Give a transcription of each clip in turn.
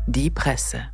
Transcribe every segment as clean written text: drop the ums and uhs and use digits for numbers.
Die Presse.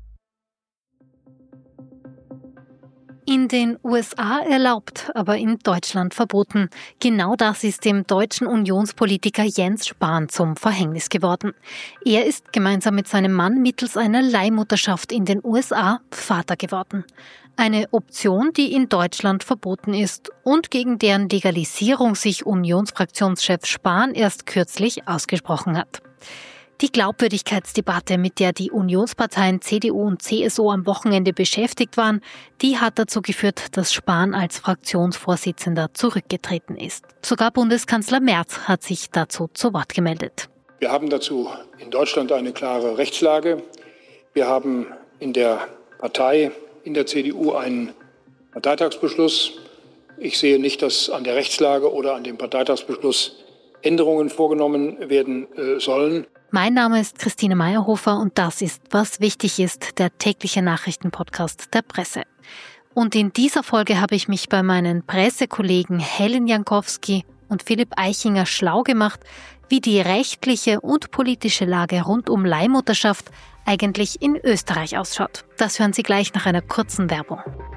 In den USA erlaubt, aber in Deutschland verboten. Genau das ist dem deutschen Unionspolitiker Jens Spahn zum Verhängnis geworden. Er ist gemeinsam mit seinem Mann mittels einer Leihmutterschaft in den USA Vater geworden. Eine Option, die in Deutschland verboten ist und gegen deren Legalisierung sich Unionsfraktionschef Spahn erst kürzlich ausgesprochen hat. Die Glaubwürdigkeitsdebatte, mit der die Unionsparteien CDU und CSU am Wochenende beschäftigt waren, die hat dazu geführt, dass Spahn als Fraktionsvorsitzender zurückgetreten ist. Sogar Bundeskanzler Merz hat sich dazu zu Wort gemeldet. Wir haben dazu in Deutschland eine klare Rechtslage. Wir haben in der Partei, in der CDU einen Parteitagsbeschluss. Ich sehe nicht, dass an der Rechtslage oder an dem Parteitagsbeschluss Änderungen vorgenommen werden sollen. Mein Name ist Christine Meyerhofer und das ist Was wichtig ist, der tägliche Nachrichtenpodcast der Presse. Und in dieser Folge habe ich mich bei meinen Pressekollegen Helen Jankowski und Philipp Eichinger schlau gemacht, wie die rechtliche und politische Lage rund um Leihmutterschaft eigentlich in Österreich ausschaut. Das hören Sie gleich nach einer kurzen Werbung.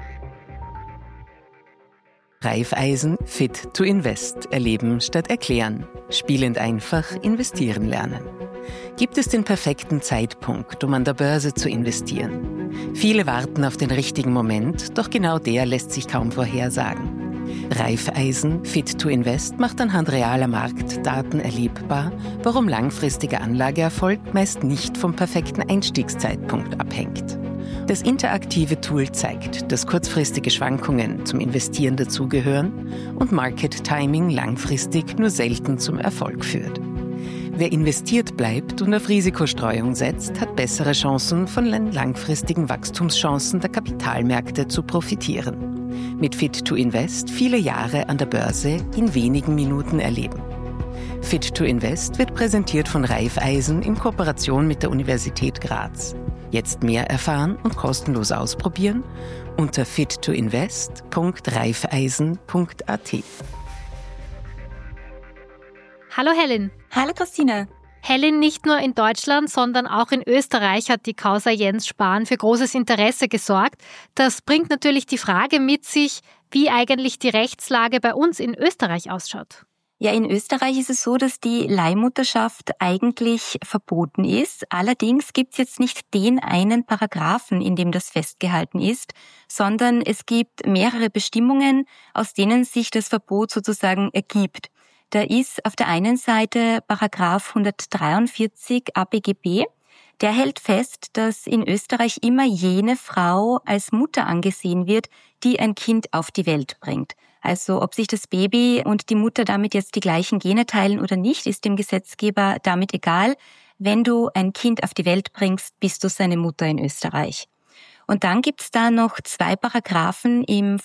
Raiffeisen Fit to Invest. Erleben statt erklären. Spielend einfach investieren lernen. Gibt es den perfekten Zeitpunkt, um an der Börse zu investieren? Viele warten auf den richtigen Moment, doch genau der lässt sich kaum vorhersagen. Raiffeisen Fit to Invest macht anhand realer Marktdaten erlebbar, warum langfristiger Anlageerfolg meist nicht vom perfekten Einstiegszeitpunkt abhängt. Das interaktive Tool zeigt, dass kurzfristige Schwankungen zum Investieren dazugehören und Market Timing langfristig nur selten zum Erfolg führt. Wer investiert bleibt und auf Risikostreuung setzt, hat bessere Chancen, von den langfristigen Wachstumschancen der Kapitalmärkte zu profitieren. Mit Fit to Invest viele Jahre an der Börse in wenigen Minuten erleben. Fit to Invest wird präsentiert von Raiffeisen in Kooperation mit der Universität Graz. Jetzt mehr erfahren und kostenlos ausprobieren unter fittoinvest.raiffeisen.at. Hallo Helen. Hallo Christine. Helen, nicht nur in Deutschland, sondern auch in Österreich hat die Causa Jens Spahn für großes Interesse gesorgt. Das bringt natürlich die Frage mit sich, wie eigentlich die Rechtslage bei uns in Österreich ausschaut. Ja, in Österreich ist es so, dass die Leihmutterschaft eigentlich verboten ist. Allerdings gibt es jetzt nicht den einen Paragraphen, in dem das festgehalten ist, sondern es gibt mehrere Bestimmungen, aus denen sich das Verbot sozusagen ergibt. Da ist auf der einen Seite Paragraph 143 ABGB. Der hält fest, dass in Österreich immer jene Frau als Mutter angesehen wird, die ein Kind auf die Welt bringt. Also ob sich das Baby und die Mutter damit jetzt die gleichen Gene teilen oder nicht, ist dem Gesetzgeber damit egal. Wenn du ein Kind auf die Welt bringst, bist du seine Mutter in Österreich. Und dann gibt's da noch 2 Paragraphen im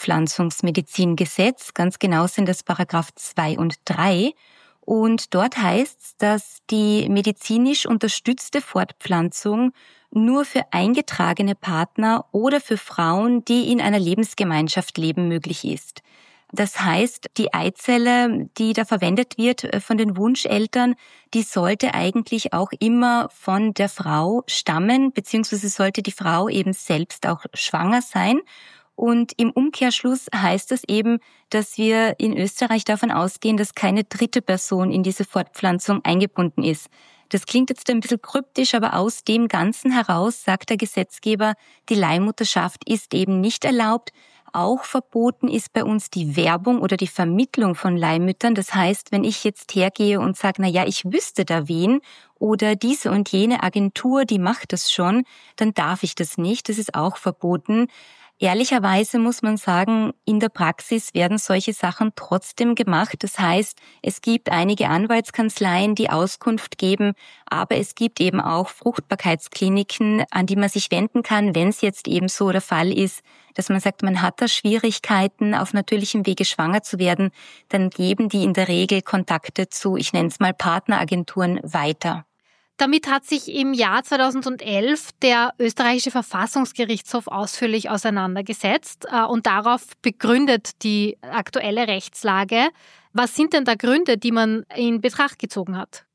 Fortpflanzungsmedizingesetz. Ganz genau sind das Paragraph 2 und 3. Und dort heißt's, dass die medizinisch unterstützte Fortpflanzung nur für eingetragene Partner oder für Frauen, die in einer Lebensgemeinschaft leben, möglich ist. Das heißt, die Eizelle, die da verwendet wird von den Wunscheltern, die sollte eigentlich auch immer von der Frau stammen, beziehungsweise sollte die Frau eben selbst auch schwanger sein. Und im Umkehrschluss heißt das eben, dass wir in Österreich davon ausgehen, dass keine dritte Person in diese Fortpflanzung eingebunden ist. Das klingt jetzt ein bisschen kryptisch, aber aus dem Ganzen heraus sagt der Gesetzgeber, die Leihmutterschaft ist eben nicht erlaubt. Auch verboten ist bei uns die Werbung oder die Vermittlung von Leihmüttern. Das heißt, wenn ich jetzt hergehe und sage, na ja, ich wüsste da wen oder diese und jene Agentur, die macht das schon, dann darf ich das nicht. Das ist auch verboten. Ehrlicherweise muss man sagen, in der Praxis werden solche Sachen trotzdem gemacht. Das heißt, es gibt einige Anwaltskanzleien, die Auskunft geben, aber es gibt eben auch Fruchtbarkeitskliniken, an die man sich wenden kann, wenn es jetzt eben so der Fall ist, dass man sagt, man hat da Schwierigkeiten, auf natürlichem Wege schwanger zu werden, dann geben die in der Regel Kontakte zu, ich nenne es mal Partneragenturen, weiter. Damit hat sich im Jahr 2011 der österreichische Verfassungsgerichtshof ausführlich auseinandergesetzt und darauf begründet die aktuelle Rechtslage. Was sind denn da Gründe, die man in Betracht gezogen hat?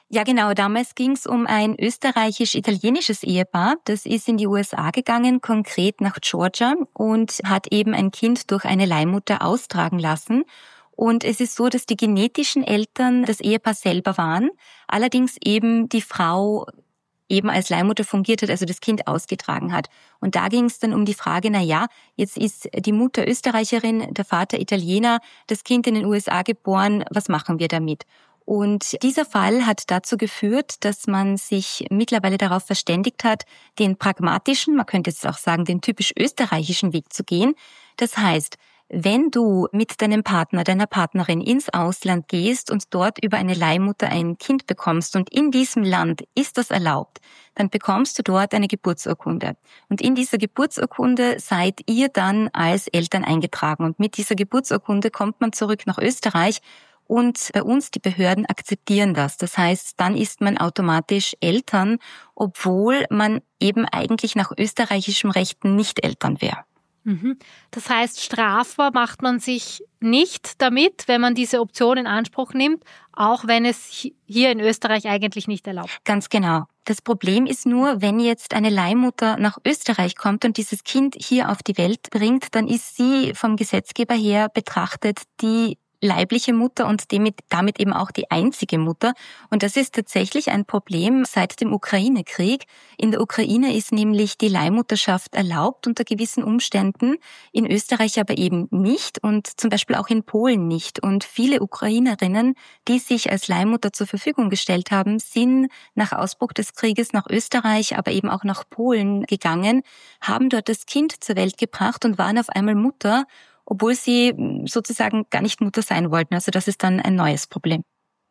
Ja, genau. Damals ging es um ein österreichisch-italienisches Ehepaar. Das ist in die USA gegangen, konkret nach Georgia, und hat eben ein Kind durch eine Leihmutter austragen lassen. Und es ist so, dass die genetischen Eltern das Ehepaar selber waren, allerdings eben die Frau eben als Leihmutter fungiert hat, also das Kind ausgetragen hat. Und da ging es dann um die Frage, jetzt ist die Mutter Österreicherin, der Vater Italiener, das Kind in den USA geboren, was machen wir damit? Und dieser Fall hat dazu geführt, dass man sich mittlerweile darauf verständigt hat, den pragmatischen, man könnte jetzt auch sagen, den typisch österreichischen Weg zu gehen. Das heißt, wenn du mit deinem Partner, deiner Partnerin ins Ausland gehst und dort über eine Leihmutter ein Kind bekommst und in diesem Land ist das erlaubt, dann bekommst du dort eine Geburtsurkunde. Und in dieser Geburtsurkunde seid ihr dann als Eltern eingetragen. Und mit dieser Geburtsurkunde kommt man zurück nach Österreich. Und bei uns, die Behörden akzeptieren das. Das heißt, dann ist man automatisch Eltern, obwohl man eben eigentlich nach österreichischem Recht nicht Eltern wäre. Das heißt, strafbar macht man sich nicht damit, wenn man diese Option in Anspruch nimmt, auch wenn es hier in Österreich eigentlich nicht erlaubt. Ganz genau. Das Problem ist nur, wenn jetzt eine Leihmutter nach Österreich kommt und dieses Kind hier auf die Welt bringt, dann ist sie vom Gesetzgeber her betrachtet die leibliche Mutter und damit eben auch die einzige Mutter. Und das ist tatsächlich ein Problem seit dem Ukraine-Krieg. In der Ukraine ist nämlich die Leihmutterschaft erlaubt unter gewissen Umständen, in Österreich aber eben nicht und zum Beispiel auch in Polen nicht. Und viele Ukrainerinnen, die sich als Leihmutter zur Verfügung gestellt haben, sind nach Ausbruch des Krieges nach Österreich, aber eben auch nach Polen gegangen, haben dort das Kind zur Welt gebracht und waren auf einmal Mutter, obwohl sie sozusagen gar nicht Mutter sein wollten. Also das ist dann ein neues Problem.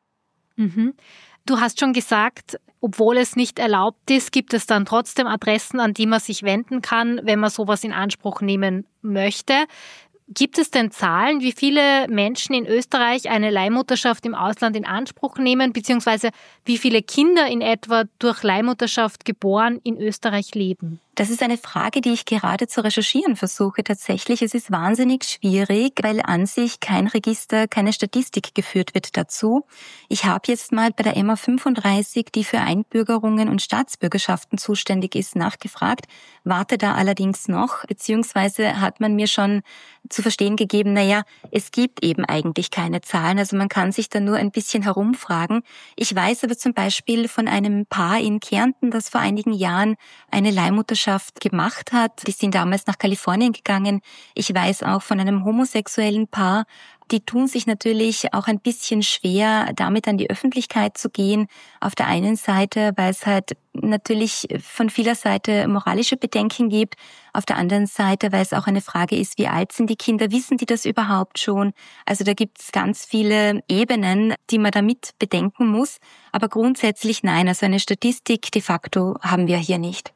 Du hast schon gesagt, obwohl es nicht erlaubt ist, gibt es dann trotzdem Adressen, an die man sich wenden kann, wenn man sowas in Anspruch nehmen möchte. Gibt es denn Zahlen, wie viele Menschen in Österreich eine Leihmutterschaft im Ausland in Anspruch nehmen, beziehungsweise wie viele Kinder in etwa durch Leihmutterschaft geboren in Österreich leben? Das ist eine Frage, die ich gerade zu recherchieren versuche. Tatsächlich, es ist wahnsinnig schwierig, weil an sich kein Register, keine Statistik geführt wird dazu. Ich habe jetzt mal bei der Emma 35, die für Einbürgerungen und Staatsbürgerschaften zuständig ist, nachgefragt, warte da allerdings noch, beziehungsweise hat man mir schon zu verstehen gegeben, es gibt eben eigentlich keine Zahlen, also man kann sich da nur ein bisschen herumfragen. Ich weiß aber zum Beispiel von einem Paar in Kärnten, das vor einigen Jahren eine Leihmutterschaft gemacht hat. Die sind damals nach Kalifornien gegangen. Ich weiß auch von einem homosexuellen Paar, die tun sich natürlich auch ein bisschen schwer, damit an die Öffentlichkeit zu gehen. Auf der einen Seite, weil es halt natürlich von vieler Seite moralische Bedenken gibt. Auf der anderen Seite, weil es auch eine Frage ist, wie alt sind die Kinder? Wissen die das überhaupt schon? Also da gibt es ganz viele Ebenen, die man damit bedenken muss. Aber grundsätzlich nein, also eine Statistik de facto haben wir hier nicht.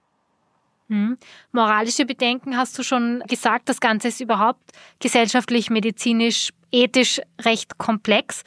Moralische Bedenken hast du schon gesagt. Das Ganze ist überhaupt gesellschaftlich, medizinisch, ethisch recht komplex.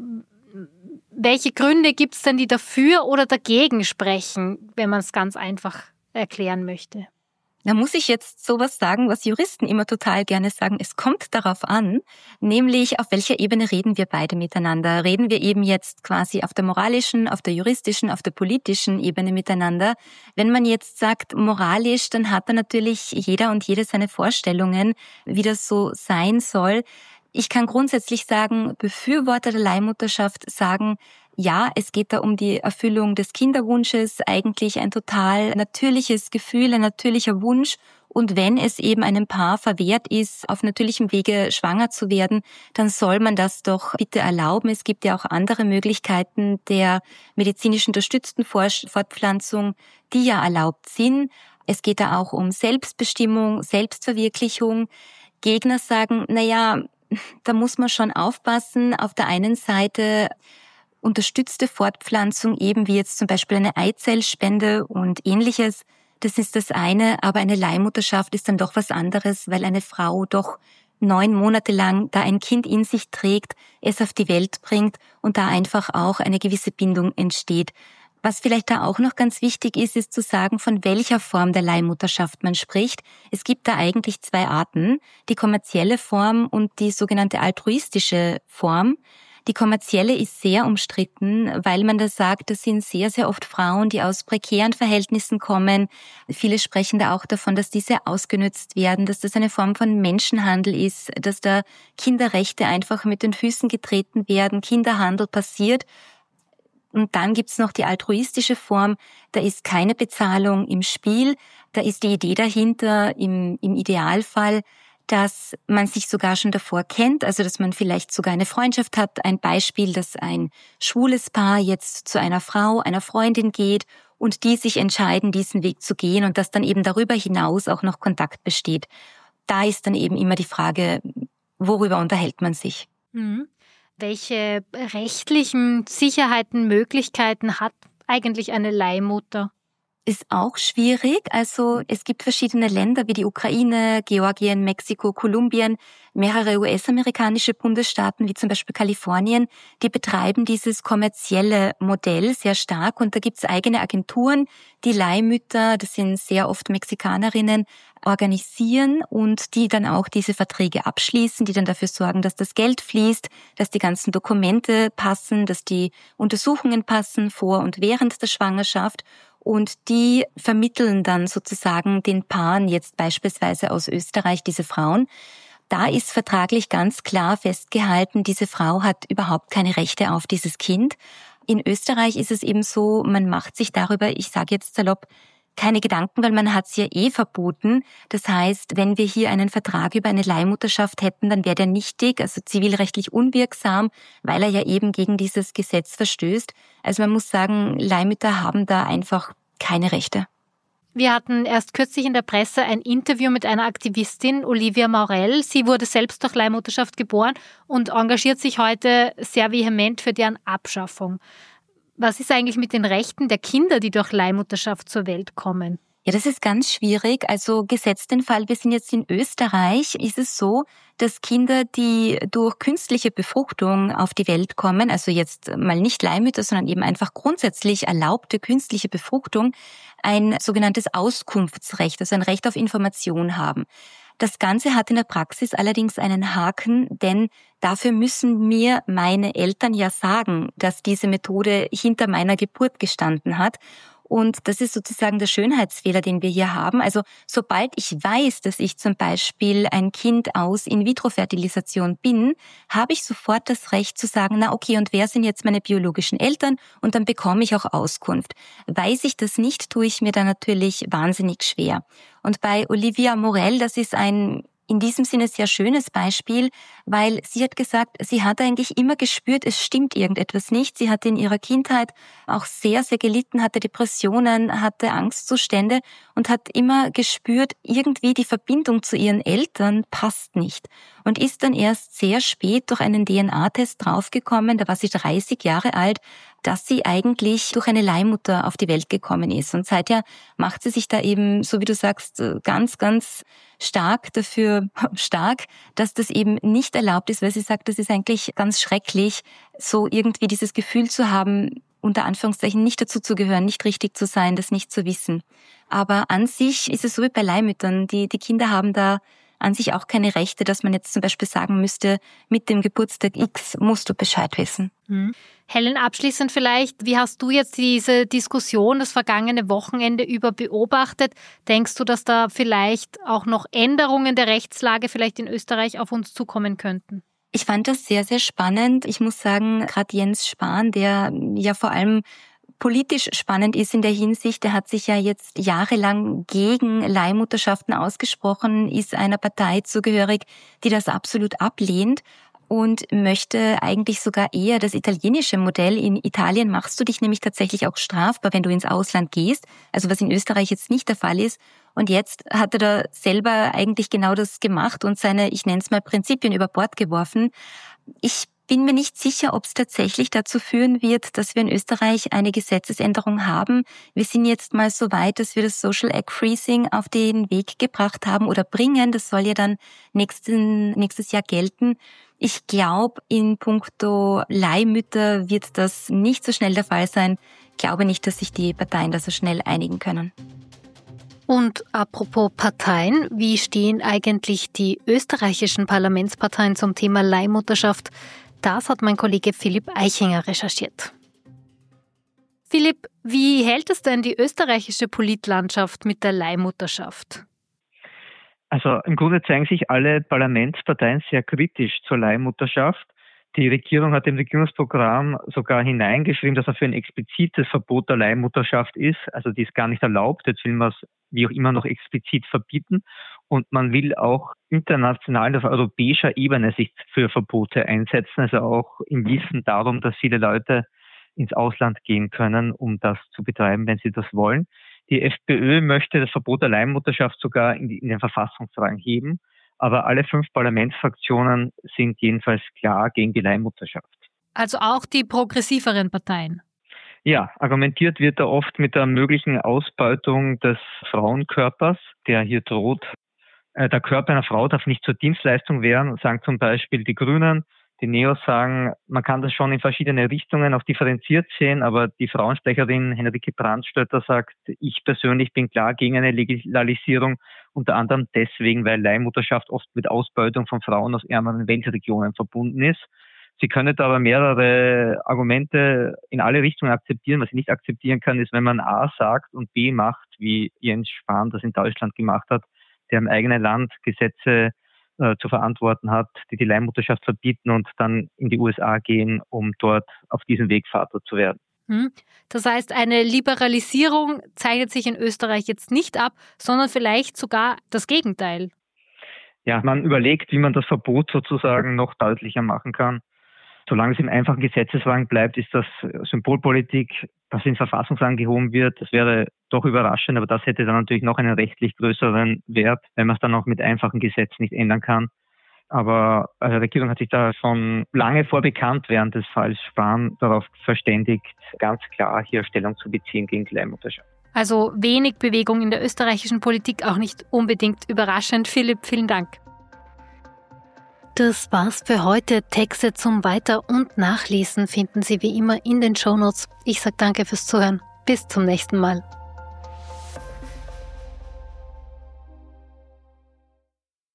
Welche Gründe gibt es denn, die dafür oder dagegen sprechen, wenn man es ganz einfach erklären möchte? Da muss ich jetzt sowas sagen, was Juristen immer total gerne sagen. Es kommt darauf an, nämlich auf welcher Ebene reden wir beide miteinander. Reden wir eben jetzt quasi auf der moralischen, auf der juristischen, auf der politischen Ebene miteinander. Wenn man jetzt sagt moralisch, dann hat da natürlich jeder und jede seine Vorstellungen, wie das so sein soll. Ich kann grundsätzlich sagen, Befürworter der Leihmutterschaft sagen, ja, es geht da um die Erfüllung des Kinderwunsches, eigentlich ein total natürliches Gefühl, ein natürlicher Wunsch. Und wenn es eben einem Paar verwehrt ist, auf natürlichem Wege schwanger zu werden, dann soll man das doch bitte erlauben. Es gibt ja auch andere Möglichkeiten der medizinisch unterstützten Fortpflanzung, die ja erlaubt sind. Es geht da auch um Selbstbestimmung, Selbstverwirklichung. Gegner sagen, da muss man schon aufpassen. Auf der einen Seite unterstützte Fortpflanzung, eben wie jetzt zum Beispiel eine Eizellspende und Ähnliches, das ist das eine, aber eine Leihmutterschaft ist dann doch was anderes, weil eine Frau doch 9 Monate lang da ein Kind in sich trägt, es auf die Welt bringt und da einfach auch eine gewisse Bindung entsteht. Was vielleicht da auch noch ganz wichtig ist, ist zu sagen, von welcher Form der Leihmutterschaft man spricht. Es gibt da eigentlich 2 Arten, die kommerzielle Form und die sogenannte altruistische Form. Die kommerzielle ist sehr umstritten, weil man da sagt, das sind sehr, sehr oft Frauen, die aus prekären Verhältnissen kommen. Viele sprechen da auch davon, dass diese ausgenutzt werden, dass das eine Form von Menschenhandel ist, dass da Kinderrechte einfach mit den Füßen getreten werden, Kinderhandel passiert. Und dann gibt's noch die altruistische Form, da ist keine Bezahlung im Spiel, da ist die Idee dahinter im Idealfall, dass man sich sogar schon davor kennt, also dass man vielleicht sogar eine Freundschaft hat. Ein Beispiel, dass ein schwules Paar jetzt zu einer Frau, einer Freundin geht und die sich entscheiden, diesen Weg zu gehen und dass dann eben darüber hinaus auch noch Kontakt besteht. Da ist dann eben immer die Frage, worüber unterhält man sich? Mhm. Welche rechtlichen Sicherheiten, Möglichkeiten hat eigentlich eine Leihmutter? Ist auch schwierig. Also es gibt verschiedene Länder wie die Ukraine, Georgien, Mexiko, Kolumbien, mehrere US-amerikanische Bundesstaaten wie zum Beispiel Kalifornien, die betreiben dieses kommerzielle Modell sehr stark und da gibt es eigene Agenturen, die Leihmütter, das sind sehr oft Mexikanerinnen, organisieren und die dann auch diese Verträge abschließen, die dann dafür sorgen, dass das Geld fließt, dass die ganzen Dokumente passen, dass die Untersuchungen passen vor und während der Schwangerschaft. Und die vermitteln dann sozusagen den Paaren, jetzt beispielsweise aus Österreich, diese Frauen. Da ist vertraglich ganz klar festgehalten, diese Frau hat überhaupt keine Rechte auf dieses Kind. In Österreich ist es eben so, man macht sich darüber, ich sage jetzt salopp, keine Gedanken, weil man hat es ja verboten. Das heißt, wenn wir hier einen Vertrag über eine Leihmutterschaft hätten, dann wäre der nichtig, also zivilrechtlich unwirksam, weil er ja eben gegen dieses Gesetz verstößt. Also man muss sagen, Leihmütter haben da einfach keine Rechte. Wir hatten erst kürzlich in der Presse ein Interview mit einer Aktivistin, Olivia Maurel. Sie wurde selbst durch Leihmutterschaft geboren und engagiert sich heute sehr vehement für deren Abschaffung. Was ist eigentlich mit den Rechten der Kinder, die durch Leihmutterschaft zur Welt kommen? Ja, das ist ganz schwierig. Also gesetzt den Fall, wir sind jetzt in Österreich, ist es so, dass Kinder, die durch künstliche Befruchtung auf die Welt kommen, also jetzt mal nicht Leihmütter, sondern eben einfach grundsätzlich erlaubte künstliche Befruchtung, ein sogenanntes Auskunftsrecht, also ein Recht auf Information haben. Das Ganze hat in der Praxis allerdings einen Haken, denn dafür müssen mir meine Eltern ja sagen, dass diese Methode hinter meiner Geburt gestanden hat. Und das ist sozusagen der Schönheitsfehler, den wir hier haben. Also sobald ich weiß, dass ich zum Beispiel ein Kind aus In-vitro-Fertilisation bin, habe ich sofort das Recht zu sagen, na okay, und wer sind jetzt meine biologischen Eltern? Und dann bekomme ich auch Auskunft. Weiß ich das nicht, tue ich mir da natürlich wahnsinnig schwer. Und bei Olivia Maurel, das ist ein in diesem Sinne sehr schönes Beispiel, weil sie hat gesagt, sie hat eigentlich immer gespürt, es stimmt irgendetwas nicht. Sie hatte in ihrer Kindheit auch sehr, sehr gelitten, hatte Depressionen, hatte Angstzustände und hat immer gespürt, irgendwie die Verbindung zu ihren Eltern passt nicht. Und ist dann erst sehr spät durch einen DNA-Test draufgekommen, da war sie 30 Jahre alt, dass sie eigentlich durch eine Leihmutter auf die Welt gekommen ist. Und seither macht sie sich da eben, so wie du sagst, ganz, ganz stark dafür dass das eben nicht erlaubt ist, weil sie sagt, das ist eigentlich ganz schrecklich, so irgendwie dieses Gefühl zu haben, unter Anführungszeichen nicht dazu zu gehören, nicht richtig zu sein, das nicht zu wissen. Aber an sich ist es so wie bei Leihmüttern, die Kinder haben da an sich auch keine Rechte, dass man jetzt zum Beispiel sagen müsste, mit dem Geburtstag X musst du Bescheid wissen. Helen, abschließend vielleicht, wie hast du jetzt diese Diskussion das vergangene Wochenende über beobachtet? Denkst du, dass da vielleicht auch noch Änderungen der Rechtslage vielleicht in Österreich auf uns zukommen könnten? Ich fand das sehr, sehr spannend. Ich muss sagen, gerade Jens Spahn, der ja vor allem politisch spannend ist in der Hinsicht, der hat sich ja jetzt jahrelang gegen Leihmutterschaften ausgesprochen, ist einer Partei zugehörig, die das absolut ablehnt und möchte eigentlich sogar eher das italienische Modell. In Italien machst du dich nämlich tatsächlich auch strafbar, wenn du ins Ausland gehst, also was in Österreich jetzt nicht der Fall ist. Und jetzt hat er da selber eigentlich genau das gemacht und seine, ich nenne es mal, Prinzipien über Bord geworfen. Ich bin mir nicht sicher, ob es tatsächlich dazu führen wird, dass wir in Österreich eine Gesetzesänderung haben. Wir sind jetzt mal so weit, dass wir das Social Egg Freezing auf den Weg gebracht haben oder bringen. Das soll ja dann nächstes Jahr gelten. Ich glaube, in puncto Leihmütter wird das nicht so schnell der Fall sein. Ich glaube nicht, dass sich die Parteien da so schnell einigen können. Und apropos Parteien, wie stehen eigentlich die österreichischen Parlamentsparteien zum Thema Leihmutterschaft? Das hat mein Kollege Philipp Eichinger recherchiert. Philipp, wie hält es denn die österreichische Politlandschaft mit der Leihmutterschaft? Also im Grunde zeigen sich alle Parlamentsparteien sehr kritisch zur Leihmutterschaft. Die Regierung hat im Regierungsprogramm sogar hineingeschrieben, dass er für ein explizites Verbot der Leihmutterschaft ist. Also die ist gar nicht erlaubt. Jetzt will man es wie auch immer noch explizit verbieten. Und man will auch international auf europäischer Ebene sich für Verbote einsetzen. Also auch im Wissen darum, dass viele Leute ins Ausland gehen können, um das zu betreiben, wenn sie das wollen. Die FPÖ möchte das Verbot der Leihmutterschaft sogar in den Verfassungsrang heben. Aber alle 5 Parlamentsfraktionen sind jedenfalls klar gegen die Leihmutterschaft. Also auch die progressiveren Parteien? Ja, argumentiert wird da oft mit der möglichen Ausbeutung des Frauenkörpers, der hier droht. Der Körper einer Frau darf nicht zur Dienstleistung werden, sagen zum Beispiel die Grünen. Die Neos sagen, man kann das schon in verschiedene Richtungen auch differenziert sehen, aber die Frauensprecherin Henrike Brandstätter sagt, ich persönlich bin klar gegen eine Legalisierung, unter anderem deswegen, weil Leihmutterschaft oft mit Ausbeutung von Frauen aus ärmeren Weltregionen verbunden ist. Sie können aber mehrere Argumente in alle Richtungen akzeptieren. Was sie nicht akzeptieren kann, ist, wenn man A sagt und B macht, wie Jens Spahn das in Deutschland gemacht hat, der im eigenen Land Gesetze zu verantworten hat, die die Leihmutterschaft verbieten und dann in die USA gehen, um dort auf diesem Weg Vater zu werden. Das heißt, eine Liberalisierung zeichnet sich in Österreich jetzt nicht ab, sondern vielleicht sogar das Gegenteil. Ja, man überlegt, wie man das Verbot sozusagen noch deutlicher machen kann. Solange es im einfachen Gesetzesrang bleibt, ist das Symbolpolitik, dass in Verfassungsrang gehoben wird. Das wäre doch überraschend, aber das hätte dann natürlich noch einen rechtlich größeren Wert, wenn man es dann auch mit einfachen Gesetzen nicht ändern kann. Aber die Regierung hat sich da schon lange vor Bekanntwerden des Falls Spahn darauf verständigt, ganz klar hier Stellung zu beziehen gegen die Leihmutterschaft. Also wenig Bewegung in der österreichischen Politik, auch nicht unbedingt überraschend. Philipp, vielen Dank. Das war's für heute. Texte zum Weiter- und Nachlesen finden Sie wie immer in den Shownotes. Ich sage danke fürs Zuhören. Bis zum nächsten Mal.